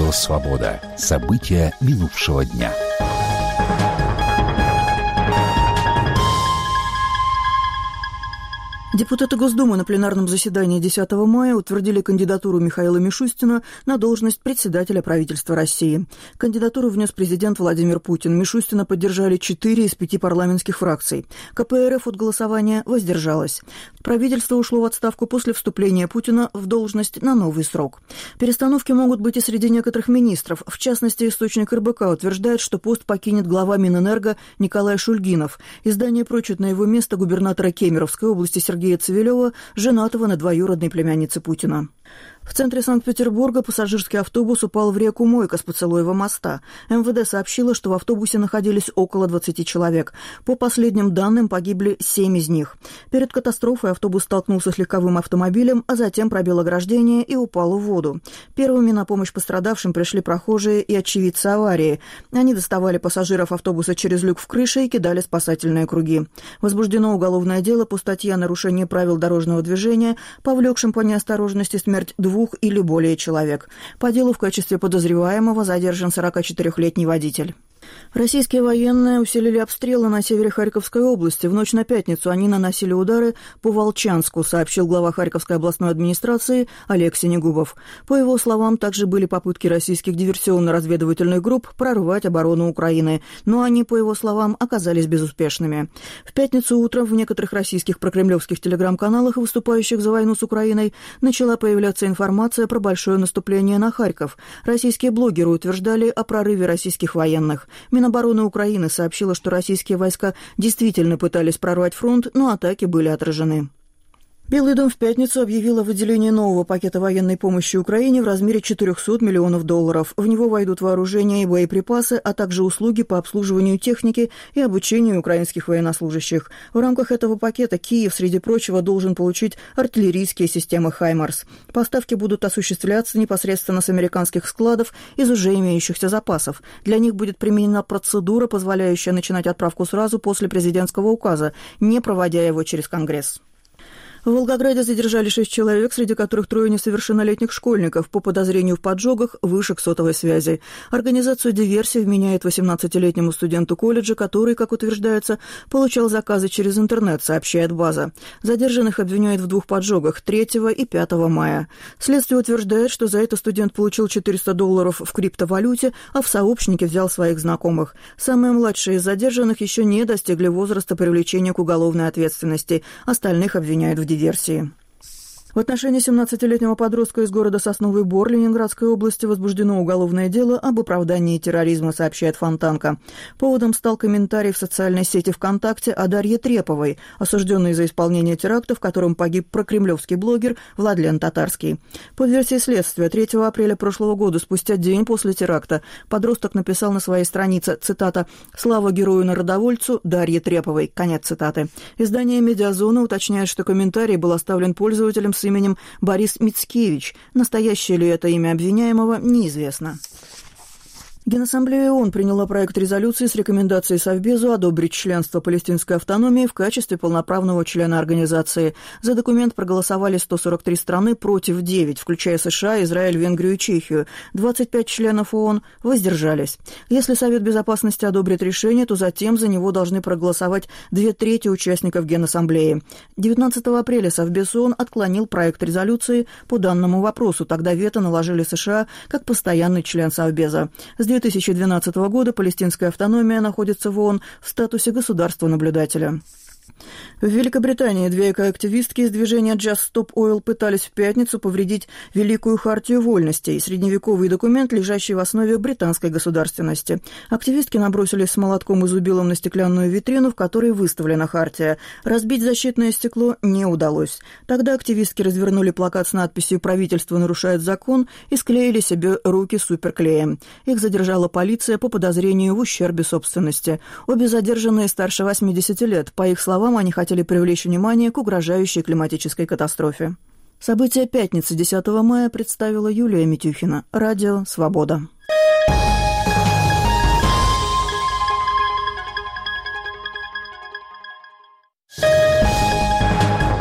Радио «Свобода». События минувшего дня. Депутаты Госдумы на пленарном заседании 10 мая утвердили кандидатуру Михаила Мишустина на должность председателя правительства России. Кандидатуру внес президент Владимир Путин. Мишустина поддержали 4 из 5 парламентских фракций. КПРФ от голосования воздержалась. Правительство ушло в отставку после вступления Путина в должность на новый срок. Перестановки могут быть и среди некоторых министров. В частности, источник РБК утверждает, что пост покинет глава Минэнерго Николай Шульгинов. Издание прочит на его место губернатора Кемеровской области Сергея Цивилева, женатого на двоюродной племяннице Путина. В центре Санкт-Петербурга пассажирский автобус упал в реку Мойка с Поцелуева моста. МВД сообщило, что в автобусе находились около 20 человек. По последним данным, погибли 7 из них. Перед катастрофой автобус столкнулся с легковым автомобилем, а затем пробил ограждение и упал в воду. Первыми на помощь пострадавшим пришли прохожие и очевидцы аварии. Они доставали пассажиров автобуса через люк в крыше и кидали спасательные круги. Возбуждено уголовное дело по статье о нарушении правил дорожного движения, повлекшем по неосторожности смерть 2 или более человек. По делу в качестве подозреваемого задержан 44-летний водитель. Российские военные усилили обстрелы на севере Харьковской области. В ночь на пятницу они наносили удары по Волчанску, сообщил глава Харьковской областной администрации Олег Синегубов. По его словам, также были попытки российских диверсионно-разведывательных групп прорвать оборону Украины, но они, по его словам, оказались безуспешными. В пятницу утром в некоторых российских прокремлевских телеграм-каналах, выступающих за войну с Украиной, начала появляться информация про большое наступление на Харьков. Российские блогеры утверждали о прорыве российских военных. Минобороны Украины сообщила, что российские войска действительно пытались прорвать фронт, но атаки были отражены. Белый дом в пятницу объявил о выделении нового пакета военной помощи Украине в размере $400 миллионов. В него войдут вооружения и боеприпасы, а также услуги по обслуживанию техники и обучению украинских военнослужащих. В рамках этого пакета Киев, среди прочего, должен получить артиллерийские системы «Хаймарс». Поставки будут осуществляться непосредственно с американских складов из уже имеющихся запасов. Для них будет применена процедура, позволяющая начинать отправку сразу после президентского указа, не проводя его через Конгресс. В Волгограде задержали 6 человек, среди которых 3 несовершеннолетних школьников по подозрению в поджогах вышек сотовой связи. Организацию диверсии вменяет 18-летнему студенту колледжа, который, как утверждается, получал заказы через интернет, сообщает база. Задержанных обвиняют в 2 поджогах 3 и 5 мая. Следствие утверждает, что за это студент получил $400 в криптовалюте, а в сообщнике взял своих знакомых. Самые младшие из задержанных еще не достигли возраста привлечения к уголовной ответственности. Остальных обвиняют в диверсии. В отношении 17-летнего подростка из города Сосновый Бор Ленинградской области возбуждено уголовное дело об оправдании терроризма, сообщает Фонтанка. Поводом стал комментарий в социальной сети ВКонтакте о Дарье Треповой, осужденной за исполнение теракта, в котором погиб прокремлевский блогер Владлен Татарский. По версии следствия, 3 апреля прошлого года, спустя день после теракта, подросток написал на своей странице, цитата, «Слава герою-народовольцу Дарье Треповой», конец цитаты. Издание «Медиазона» уточняет, что комментарий был оставлен пользователем с именем Борис Мицкевич. Настоящее ли это имя обвиняемого, неизвестно. Генассамблея ООН приняла проект резолюции с рекомендацией Совбезу одобрить членство палестинской автономии в качестве полноправного члена организации. За документ проголосовали 143 страны против 9, включая США, Израиль, Венгрию и Чехию. 25 членов ООН воздержались. Если Совет Безопасности одобрит решение, то затем за него должны проголосовать 2/3 участников Генассамблеи. 19 апреля Совбез ООН отклонил проект резолюции по данному вопросу. Тогда вето наложили США как постоянный член Совбеза. С 2012 года палестинская автономия находится в ООН в статусе государства-наблюдателя. В Великобритании 2 экоактивистки из движения Just Stop Oil пытались в пятницу повредить Великую хартию вольностей, средневековый документ, лежащий в основе британской государственности. Активистки набросились с молотком и зубилом на стеклянную витрину, в которой выставлена хартия. Разбить защитное стекло не удалось. Тогда активистки развернули плакат с надписью «Правительство нарушает закон» и склеили себе руки суперклеем. Их задержала полиция по подозрению в ущербе собственности. Обе задержанные старше 80 лет. По их словам, они хотели привлечь внимание к угрожающей климатической катастрофе. События пятницы 10 мая представила Юлия Митюхина. Радио «Свобода».